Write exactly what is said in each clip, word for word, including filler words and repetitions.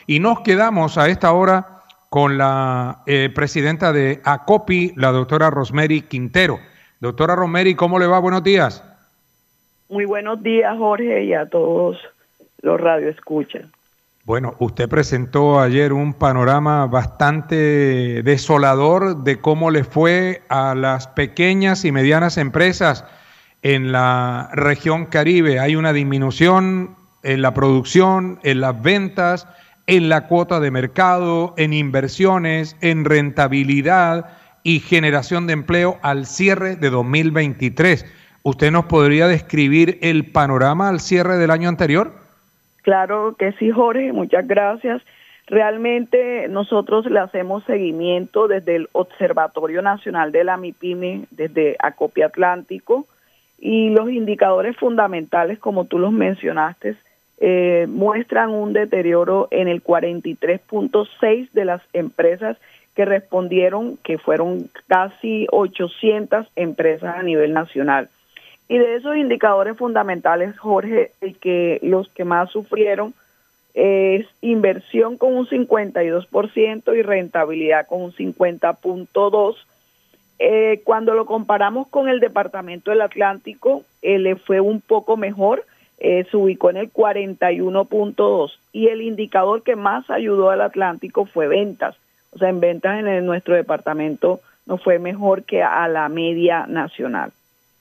Y nos quedamos a esta hora con la eh, presidenta de ACOPI, la doctora Rosemary Quintero. Doctora Rosemary, ¿cómo le va? Buenos días. Muy buenos días, Jorge, y a todos los radioescuchas. Bueno, usted presentó ayer un panorama bastante desolador de cómo le fue a las pequeñas y medianas empresas en la región Caribe. Hay una disminución en la producción, en las ventas, en la cuota de mercado, en inversiones, en rentabilidad y generación de empleo al cierre de dos mil veintitrés. ¿Usted nos podría describir el panorama al cierre del año anterior? Claro que sí, Jorge, muchas gracias. Realmente nosotros le hacemos seguimiento desde el Observatorio Nacional de la MIPYME, desde ACOPI Atlántico, y los indicadores fundamentales, como tú los mencionaste, eh, muestran un deterioro en el cuarenta y tres punto seis de las empresas que respondieron, que fueron casi ochocientas empresas a nivel nacional. Y de esos indicadores fundamentales, Jorge, el que los que más sufrieron es inversión con un cincuenta y dos por ciento y rentabilidad con un cincuenta punto dos por ciento. Eh, cuando lo comparamos con el Departamento del Atlántico, eh, le fue un poco mejor, eh, se ubicó en el cuarenta y uno punto dos por ciento, y el indicador que más ayudó al Atlántico fue ventas. O sea, en ventas en el, nuestro departamento nos fue mejor que a la media nacional.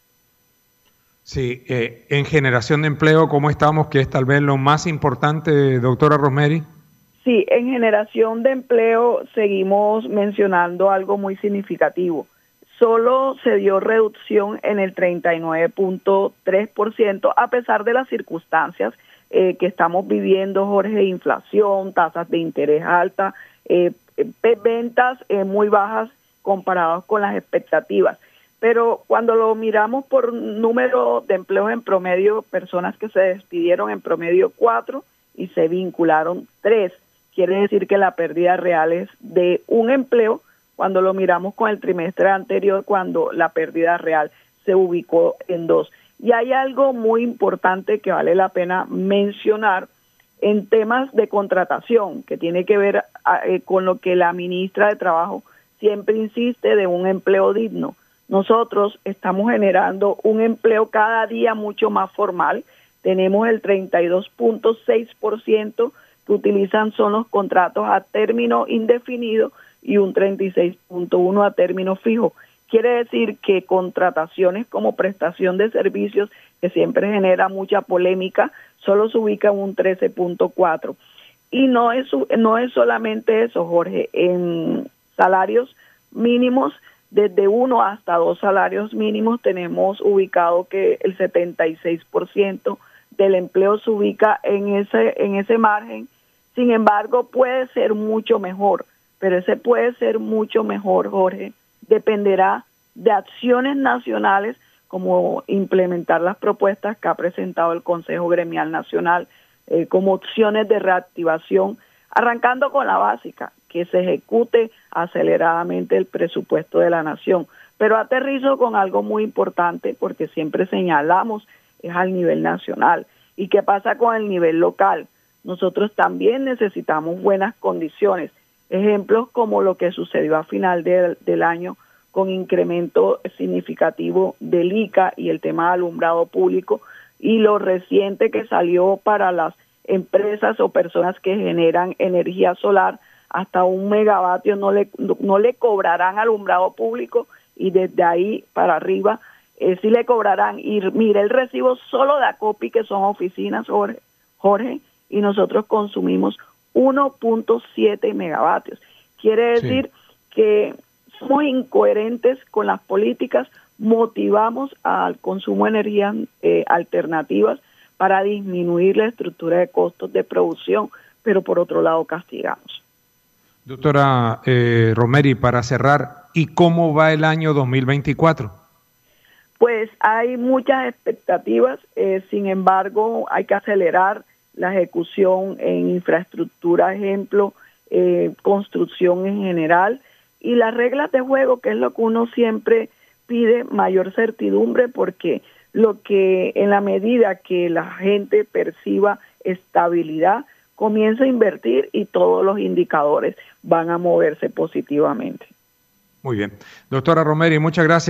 Sí, eh, en generación de empleo, ¿cómo estamos? Que es tal vez lo más importante, doctora Rosemary. Sí, en generación de empleo seguimos mencionando algo muy significativo. Solo se dio reducción en el treinta y nueve punto tres por ciento, a pesar de las circunstancias eh, que estamos viviendo, Jorge, inflación, tasas de interés altas, eh, ventas eh, muy bajas comparadas con las expectativas. Pero cuando lo miramos por número de empleos en promedio, personas que se despidieron en promedio cuatro y se vincularon tres, quiere decir que la pérdida real es de un empleo cuando lo miramos con el trimestre anterior, cuando la pérdida real se ubicó en dos. Y hay algo muy importante que vale la pena mencionar en temas de contratación, que tiene que ver eh, con lo que la ministra de Trabajo siempre insiste de un empleo digno. Nosotros estamos generando un empleo cada día mucho más formal. Tenemos el treinta y dos punto seis por ciento que utilizan son los contratos a término indefinido y un treinta y seis punto uno por ciento a término fijo. Quiere decir que contrataciones como prestación de servicios, que siempre genera mucha polémica, solo se ubica en un trece punto cuatro por ciento. Y no es, no es solamente eso, Jorge. En salarios mínimos, desde uno hasta dos salarios mínimos, tenemos ubicado que el setenta y seis por ciento del empleo se ubica en ese, en ese margen. Sin embargo, puede ser mucho mejor, pero ese puede ser mucho mejor, Jorge, dependerá de acciones nacionales como implementar las propuestas que ha presentado el Consejo Gremial Nacional, eh, como opciones de reactivación, arrancando con la básica, que se ejecute aceleradamente el presupuesto de la nación. Pero aterrizo con algo muy importante, porque siempre señalamos, es al nivel nacional. ¿Y qué pasa con el nivel local? Nosotros también necesitamos buenas condiciones. Ejemplos como lo que sucedió a final de, del año con incremento significativo del I C A y el tema de alumbrado público, y lo reciente que salió para las empresas o personas que generan energía solar, hasta un megavatio no le, no le cobrarán alumbrado público, y desde ahí para arriba eh, sí le cobrarán. Y mire, el recibo solo de ACOPI, que son oficinas, Jorge, Jorge y nosotros consumimos uno punto siete megavatios. Quiere decir sí. que somos incoherentes con las políticas, motivamos al consumo de energías eh, alternativas para disminuir la estructura de costos de producción, pero por otro lado castigamos. Doctora eh, Rosemary, para cerrar, ¿y cómo va el año dos mil veinticuatro? Pues hay muchas expectativas, eh, sin embargo hay que acelerar la ejecución en infraestructura, ejemplo, eh, construcción en general, y las reglas de juego, que es lo que uno siempre pide, mayor certidumbre, porque lo que en la medida que la gente perciba estabilidad, comienza a invertir y todos los indicadores van a moverse positivamente. Muy bien. Doctora Romeri, muchas gracias.